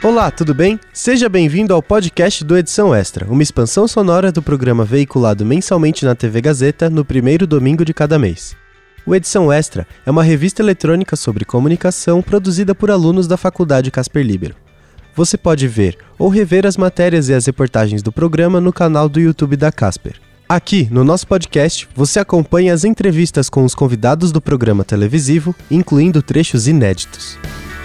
Olá, tudo bem? Seja bem-vindo ao podcast do Edição Extra, uma expansão sonora do programa veiculado mensalmente na TV Gazeta no primeiro domingo de cada mês. O Edição Extra é uma revista eletrônica sobre comunicação produzida por alunos da Faculdade Casper Libero. Você pode ver ou rever as matérias e as reportagens do programa no canal do YouTube da Casper. Aqui, no nosso podcast, você acompanha as entrevistas com os convidados do programa televisivo, incluindo trechos inéditos.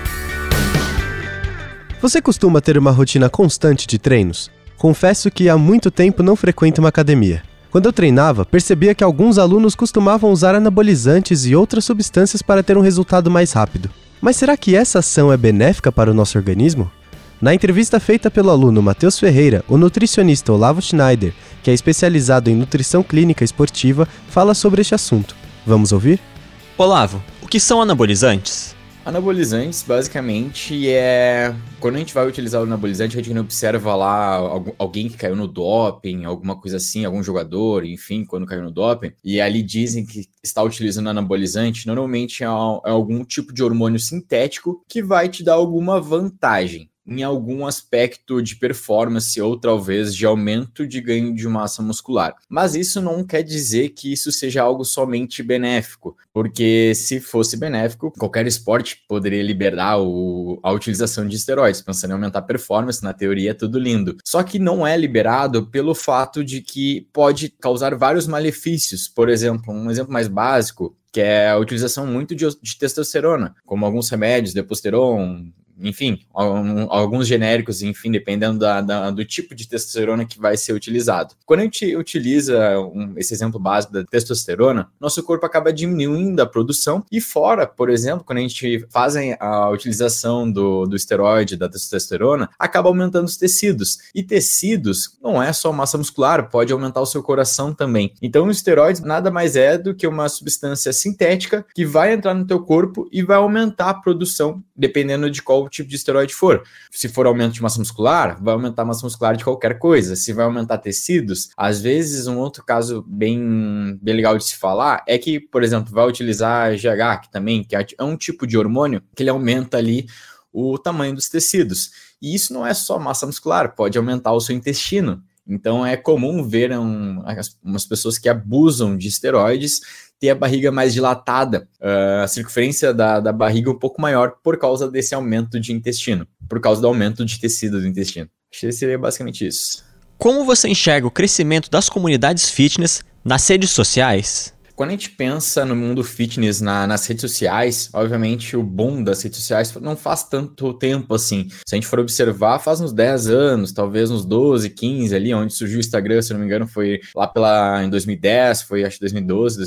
Você costuma ter uma rotina constante de treinos? Confesso que há muito tempo não frequento uma academia. Quando eu treinava, percebia que alguns alunos costumavam usar anabolizantes e outras substâncias para ter um resultado mais rápido. Mas será que essa ação é benéfica para o nosso organismo? Na entrevista feita pelo aluno Matheus Ferreira, o nutricionista Olavo Schneider, que é especializado em nutrição clínica esportiva, fala sobre este assunto. Vamos ouvir? Olavo, o que são anabolizantes? Anabolizantes, basicamente, quando a gente vai utilizar o anabolizante, a gente não observa lá alguém que caiu no doping, alguma coisa assim, algum jogador, enfim, quando caiu no doping, e ali dizem que está utilizando anabolizante, normalmente é algum tipo de hormônio sintético que vai te dar alguma vantagem em algum aspecto de performance ou talvez de aumento de ganho de massa muscular. Mas isso não quer dizer que isso seja algo somente benéfico, porque se fosse benéfico, qualquer esporte poderia liberar a utilização de esteroides, pensando em aumentar a performance, na teoria é tudo lindo. Só que não é liberado pelo fato de que pode causar vários malefícios. Por exemplo, um exemplo mais básico, que é a utilização muito de testosterona, como alguns remédios, Deposteron, enfim, alguns genéricos, enfim, dependendo do tipo de testosterona que vai ser utilizado. Quando a gente utiliza esse exemplo básico da testosterona, nosso corpo acaba diminuindo a produção e fora, por exemplo, quando a gente faz a utilização do esteroide, da testosterona, acaba aumentando os tecidos. E tecidos não é só massa muscular, pode aumentar o seu coração também. Então, o esteroide nada mais é do que uma substância sintética que vai entrar no teu corpo e vai aumentar a produção, dependendo de qual tipo de esteroide for. Se for aumento de massa muscular, vai aumentar a massa muscular de qualquer coisa. Se vai aumentar tecidos, às vezes um outro caso bem legal de se falar é que, por exemplo, vai utilizar GH, que é um tipo de hormônio que ele aumenta ali o tamanho dos tecidos. E isso não é só massa muscular, pode aumentar o seu intestino. Então é comum ver umas pessoas que abusam de esteroides ter a barriga mais dilatada, a circunferência da barriga um pouco maior por causa desse aumento de intestino, por causa do aumento de tecido do intestino. Acho que seria basicamente isso. Como você enxerga o crescimento das comunidades fitness nas redes sociais? Quando a gente pensa no mundo fitness nas redes sociais, obviamente o boom das redes sociais não faz tanto tempo assim. Se a gente for observar, faz uns 10 anos, talvez uns 12, 15 ali, onde surgiu o Instagram, se não me engano, foi lá em 2010, foi acho 2012,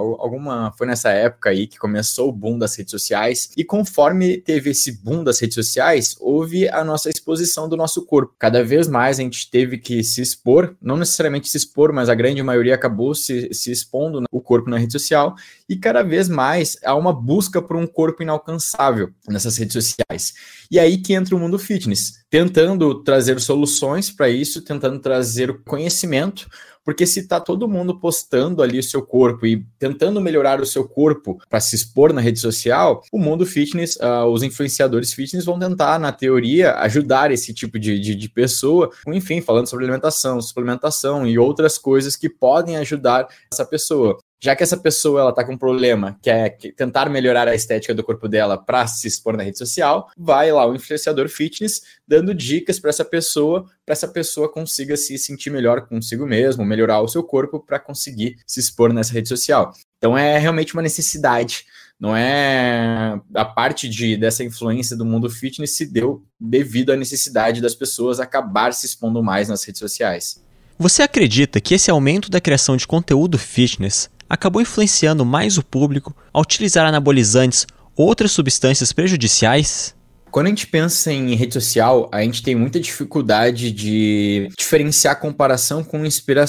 foi nessa época aí que começou o boom das redes sociais. E conforme teve esse boom das redes sociais, houve a nossa exposição do nosso corpo. Cada vez mais a gente teve que se expor, não necessariamente se expor, mas a grande maioria acabou se expondo o corpo na rede social, e cada vez mais há uma busca por um corpo inalcançável nessas redes sociais. E aí que entra o mundo fitness, tentando trazer soluções para isso, tentando trazer conhecimento, porque se está todo mundo postando ali o seu corpo e tentando melhorar o seu corpo para se expor na rede social, o mundo fitness, os influenciadores fitness vão tentar, na teoria, ajudar esse tipo de pessoa, enfim, falando sobre alimentação, suplementação e outras coisas que podem ajudar essa pessoa. Já que essa pessoa ela está com um problema, que é tentar melhorar a estética do corpo dela para se expor na rede social, vai lá o influenciador fitness dando dicas para essa pessoa consiga se sentir melhor consigo mesmo, melhorar o seu corpo para conseguir se expor nessa rede social. Então é realmente uma necessidade. Não é a parte dessa influência do mundo fitness se deu devido à necessidade das pessoas acabar se expondo mais nas redes sociais. Você acredita que esse aumento da criação de conteúdo fitness acabou influenciando mais o público a utilizar anabolizantes ou outras substâncias prejudiciais? Quando a gente pensa em rede social, a gente tem muita dificuldade de diferenciar comparação com inspiração.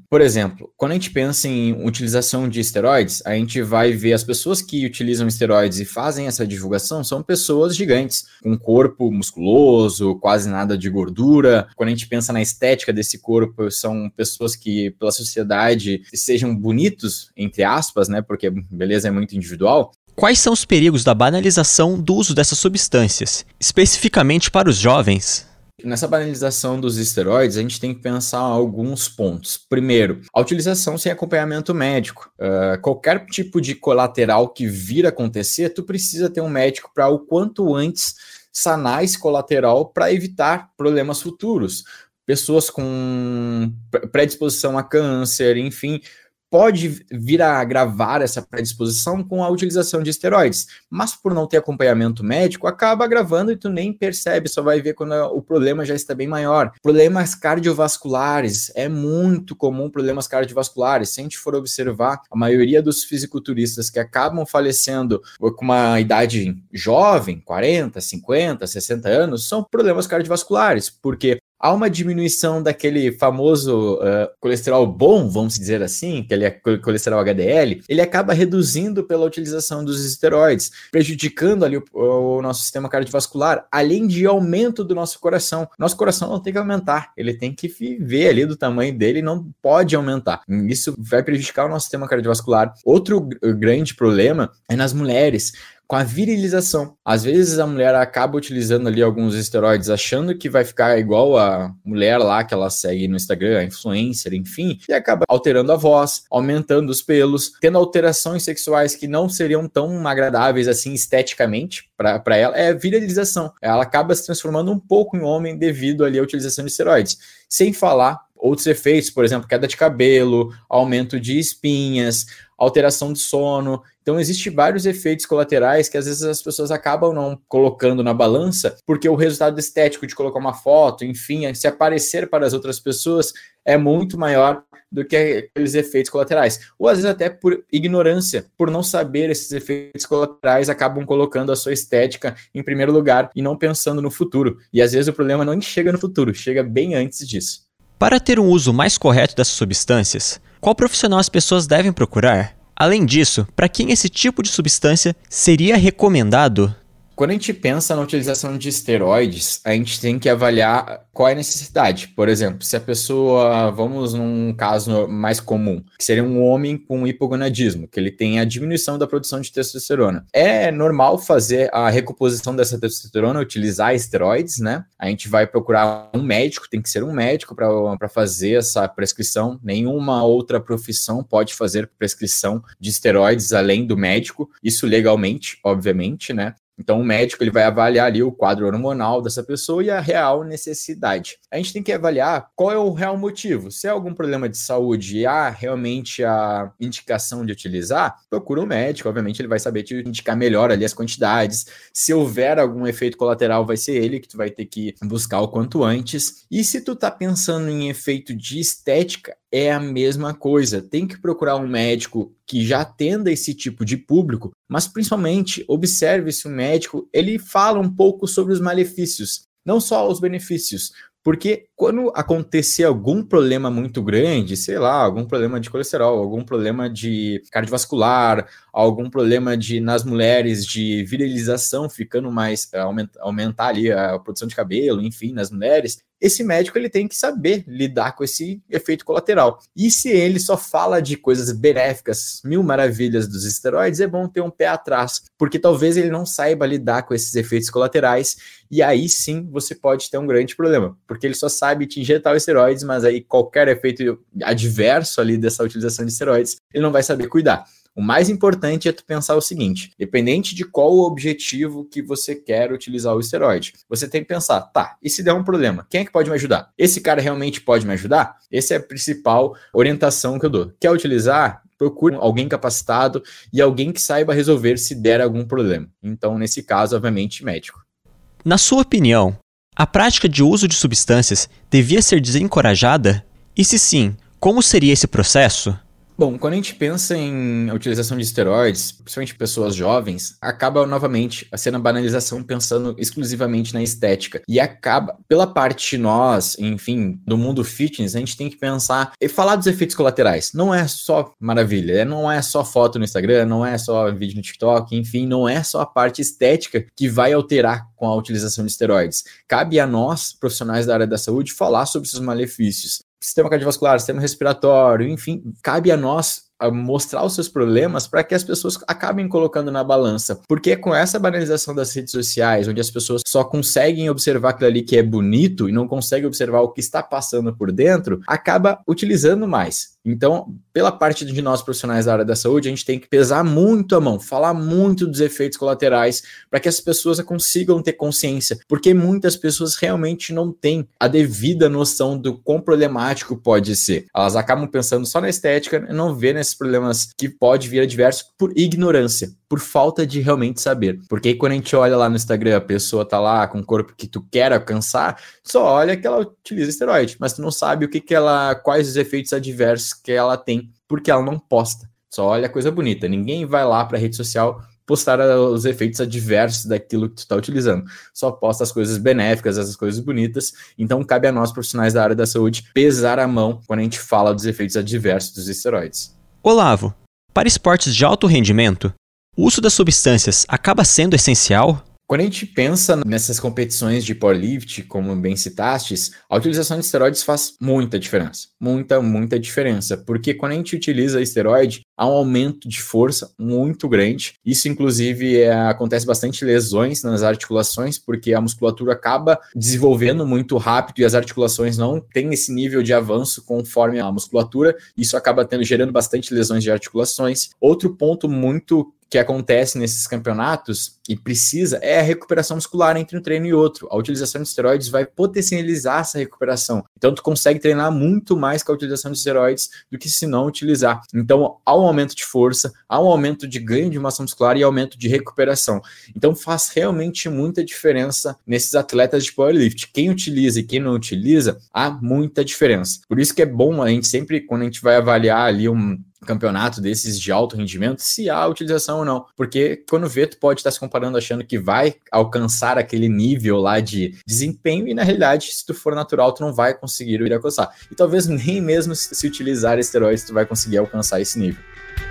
Por exemplo, quando a gente pensa em utilização de esteroides, a gente vai ver as pessoas que utilizam esteroides e fazem essa divulgação são pessoas gigantes, com corpo musculoso, quase nada de gordura. Quando a gente pensa na estética desse corpo, são pessoas que, pela sociedade, sejam bonitos, entre aspas, né? Porque beleza é muito individual. Quais são os perigos da banalização do uso dessas substâncias, especificamente para os jovens? Nessa banalização dos esteroides, a gente tem que pensar alguns pontos. Primeiro, a utilização sem acompanhamento médico. Qualquer tipo de colateral que vir a acontecer, tu precisa ter um médico para o quanto antes sanar esse colateral para evitar problemas futuros. Pessoas com predisposição a câncer, enfim, pode vir a agravar essa predisposição com a utilização de esteroides, mas por não ter acompanhamento médico, acaba agravando e tu nem percebe, só vai ver quando o problema já está bem maior. Problemas cardiovasculares, é muito comum problemas cardiovasculares. Se a gente for observar, a maioria dos fisiculturistas que acabam falecendo com uma idade jovem, 40, 50, 60 anos, são problemas cardiovasculares, porque há uma diminuição daquele famoso colesterol bom, vamos dizer assim, que ele é colesterol HDL, ele acaba reduzindo pela utilização dos esteroides, prejudicando ali o nosso sistema cardiovascular, além de aumento do nosso coração. Nosso coração não tem que aumentar, ele tem que viver ali do tamanho dele e não pode aumentar. Isso vai prejudicar o nosso sistema cardiovascular. Outro grande problema é nas mulheres, com a virilização. Às vezes a mulher acaba utilizando ali alguns esteroides achando que vai ficar igual a mulher lá que ela segue no Instagram, a influencer, enfim, e acaba alterando a voz, aumentando os pelos, tendo alterações sexuais que não seriam tão agradáveis assim esteticamente para ela. É virilização. Ela acaba se transformando um pouco em homem devido ali à utilização de esteroides. Sem falar outros efeitos, por exemplo, queda de cabelo, aumento de espinhas, alteração de sono. Então, existem vários efeitos colaterais que às vezes as pessoas acabam não colocando na balança, porque o resultado estético de colocar uma foto, enfim, se aparecer para as outras pessoas, é muito maior do que aqueles efeitos colaterais. Ou às vezes até por ignorância, por não saber esses efeitos colaterais, acabam colocando a sua estética em primeiro lugar e não pensando no futuro. E às vezes o problema não chega no futuro, chega bem antes disso. Para ter um uso mais correto dessas substâncias, qual profissional as pessoas devem procurar? Além disso, para quem esse tipo de substância seria recomendado? Quando a gente pensa na utilização de esteroides, a gente tem que avaliar qual é a necessidade. Por exemplo, se a pessoa, vamos num caso mais comum, que seria um homem com hipogonadismo, que ele tem a diminuição da produção de testosterona. É normal fazer a recomposição dessa testosterona, utilizar esteroides, né? A gente vai procurar um médico, tem que ser um médico para fazer essa prescrição. Nenhuma outra profissão pode fazer prescrição de esteroides além do médico, isso legalmente, obviamente, né? Então, o médico ele vai avaliar ali o quadro hormonal dessa pessoa e a real necessidade. A gente tem que avaliar qual é o real motivo. Se é algum problema de saúde e há realmente a indicação de utilizar, procura um médico. Obviamente, ele vai saber te indicar melhor ali as quantidades. Se houver algum efeito colateral, vai ser ele que tu vai ter que buscar o quanto antes. E se tu tá pensando em efeito de estética, é a mesma coisa. Tem que procurar um médico que já atenda esse tipo de público, mas principalmente observe se o médico ele fala um pouco sobre os malefícios, não só os benefícios. Porque quando acontecer algum problema muito grande, sei lá, algum problema de colesterol, algum problema de cardiovascular, algum problema nas mulheres de virilização, ficando mais, aumentar ali a produção de cabelo, enfim, nas mulheres, esse médico ele tem que saber lidar com esse efeito colateral. E se ele só fala de coisas benéficas, mil maravilhas dos esteroides, é bom ter um pé atrás, porque talvez ele não saiba lidar com esses efeitos colaterais, e aí sim você pode ter um grande problema, porque ele só sabe te injetar os esteroides, mas aí qualquer efeito adverso ali dessa utilização de esteroides, ele não vai saber cuidar. O mais importante é tu pensar o seguinte, dependente de qual o objetivo que você quer utilizar o esteroide, você tem que pensar, tá, e se der um problema, quem é que pode me ajudar? Esse cara realmente pode me ajudar? Essa é a principal orientação que eu dou. Quer utilizar? Procure alguém capacitado e alguém que saiba resolver se der algum problema. Então, nesse caso, obviamente, médico. Na sua opinião, a prática de uso de substâncias devia ser desencorajada? E se sim, como seria esse processo? Bom, quando a gente pensa em utilização de esteroides, principalmente pessoas jovens, acaba novamente sendo a banalização pensando exclusivamente na estética. E acaba, pela parte de nós, enfim, do mundo fitness, a gente tem que pensar e falar dos efeitos colaterais. Não é só maravilha, não é só foto no Instagram, não é só vídeo no TikTok, enfim, não é só a parte estética que vai alterar com a utilização de esteroides. Cabe a nós, profissionais da área da saúde, falar sobre seus malefícios. Sistema cardiovascular, sistema respiratório, enfim, cabe a nós mostrar os seus problemas para que as pessoas acabem colocando na balança. Porque com essa banalização das redes sociais, onde as pessoas só conseguem observar aquilo ali que é bonito e não conseguem observar o que está passando por dentro, acaba utilizando mais. Então, pela parte de nós profissionais da área da saúde, a gente tem que pesar muito a mão, falar muito dos efeitos colaterais para que as pessoas consigam ter consciência, porque muitas pessoas realmente não têm a devida noção do quão problemático pode ser. Elas acabam pensando só na estética e não vê nesses problemas que pode vir adversos por ignorância, por falta de realmente saber. Porque aí quando a gente olha lá no Instagram, a pessoa tá lá com o corpo que tu quer alcançar, só olha que ela utiliza esteroide, mas tu não sabe o que ela, quais os efeitos adversos que ela tem, porque ela não posta. Só olha a coisa bonita. Ninguém vai lá pra rede social postar os efeitos adversos daquilo que tu está utilizando. Só posta as coisas benéficas, essas coisas bonitas. Então, cabe a nós, profissionais da área da saúde, pesar a mão quando a gente fala dos efeitos adversos dos esteroides. Olavo, para esportes de alto rendimento, o uso das substâncias acaba sendo essencial? Quando a gente pensa nessas competições de powerlift, como bem citastes, a utilização de esteroides faz muita diferença. Muita diferença. Porque quando a gente utiliza esteroide, há um aumento de força muito grande. Isso, inclusive, acontece bastante lesões nas articulações, porque a musculatura acaba desenvolvendo muito rápido e as articulações não têm esse nível de avanço conforme a musculatura. Isso acaba gerando bastante lesões de articulações. Outro ponto muito que acontece nesses campeonatos e precisa é a recuperação muscular entre um treino e outro. A utilização de esteroides vai potencializar essa recuperação. Então, tu consegue treinar muito mais com a utilização de esteroides do que se não utilizar. Então, há um aumento de força, há um aumento de ganho de massa muscular e aumento de recuperação. Então, faz realmente muita diferença nesses atletas de powerlift. Quem utiliza e quem não utiliza, há muita diferença. Por isso que é bom a gente sempre, quando a gente vai avaliar ali um campeonato desses de alto rendimento, se há utilização ou não, porque quando vê, tu pode estar se comparando achando que vai alcançar aquele nível lá de desempenho e na realidade, se tu for natural, tu não vai conseguir ir alcançar, e talvez nem mesmo se utilizar esteroides tu vai conseguir alcançar esse nível.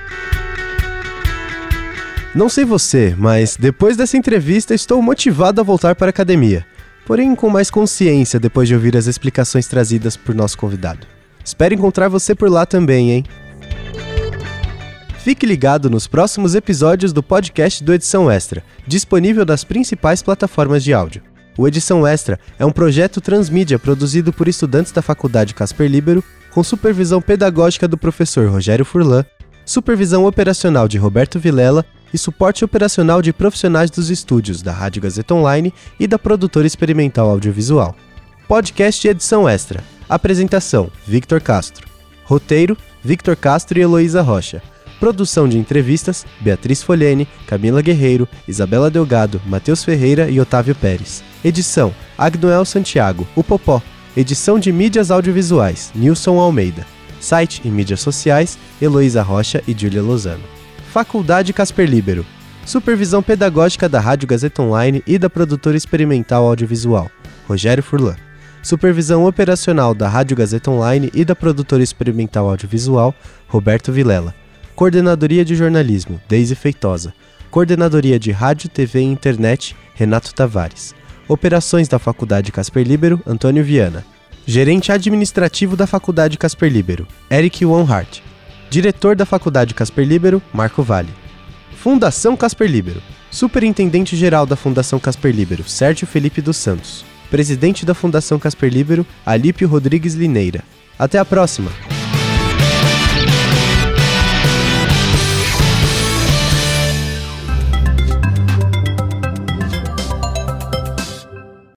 Não sei você, mas depois dessa entrevista estou motivado a voltar para a academia, porém com mais consciência depois de ouvir as explicações trazidas por nosso convidado. Espero encontrar você por lá também, hein? Fique ligado nos próximos episódios do podcast do Edição Extra, disponível nas principais plataformas de áudio. O Edição Extra é um projeto transmídia produzido por estudantes da Faculdade Casper Líbero, com supervisão pedagógica do professor Rogério Furlan, supervisão operacional de Roberto Vilela e suporte operacional de profissionais dos estúdios da Rádio Gazeta Online e da produtora experimental audiovisual. Podcast Edição Extra. Apresentação: Victor Castro. Roteiro: Victor Castro e Heloísa Rocha. Produção de entrevistas: Beatriz Folhene, Camila Guerreiro, Isabela Delgado, Matheus Ferreira e Otávio Pérez. Edição: Agnoel Santiago, o Popó. Edição de mídias audiovisuais: Nilson Almeida. Site e mídias sociais: Heloísa Rocha e Júlia Lozano. Faculdade Casper Líbero. Supervisão pedagógica da Rádio Gazeta Online e da produtora experimental audiovisual: Rogério Furlan. Supervisão operacional da Rádio Gazeta Online e da produtora experimental audiovisual: Roberto Vilela. Coordenadoria de Jornalismo: Deise Feitosa. Coordenadoria de Rádio, TV e Internet: Renato Tavares. Operações da Faculdade Casper Líbero: Antônio Viana. Gerente Administrativo da Faculdade Casper Líbero: Eric Wanhart. Diretor da Faculdade Casper Líbero: Marco Vale. Fundação Casper Líbero. Superintendente-Geral da Fundação Casper Líbero: Sérgio Felipe dos Santos. Presidente da Fundação Casper Líbero: Alípio Rodrigues Lineira. Até a próxima!